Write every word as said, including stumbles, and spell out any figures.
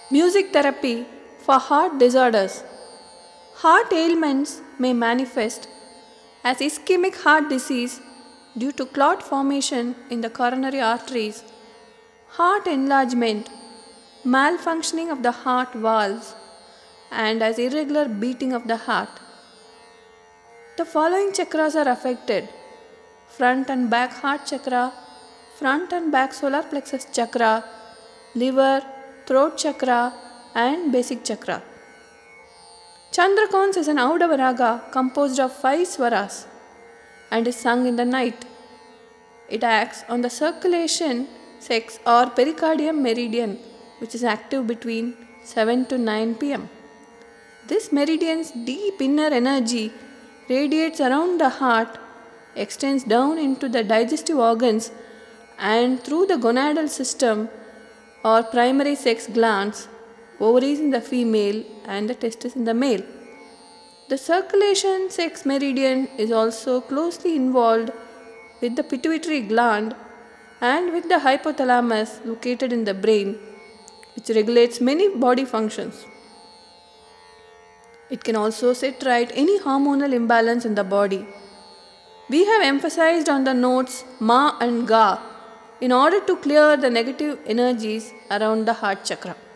Music therapy for heart disorders. Heart ailments may manifest as ischemic heart disease due to clot formation in the coronary arteries, heart enlargement, malfunctioning of the heart valves, and as irregular beating of the heart. The following chakras are affected: front and back heart chakra, front and back solar plexus chakra, liver, throat chakra, and basic chakra. Chandrakons is an Audava raga composed of five swaras and is sung in the night. It acts on the circulation, sex or pericardium meridian, which is active between seven to nine p m This meridian's deep inner energy radiates around the heart, extends down into the digestive organs and through the gonadal system or primary sex glands, ovaries in the female and the testes in the male. The circulation sex meridian is also closely involved with the pituitary gland and with the hypothalamus located in the brain, which regulates many body functions. It can also set right any hormonal imbalance in the body. We have emphasized on the notes Ma and Ga in order to clear the negative energies around the heart chakra.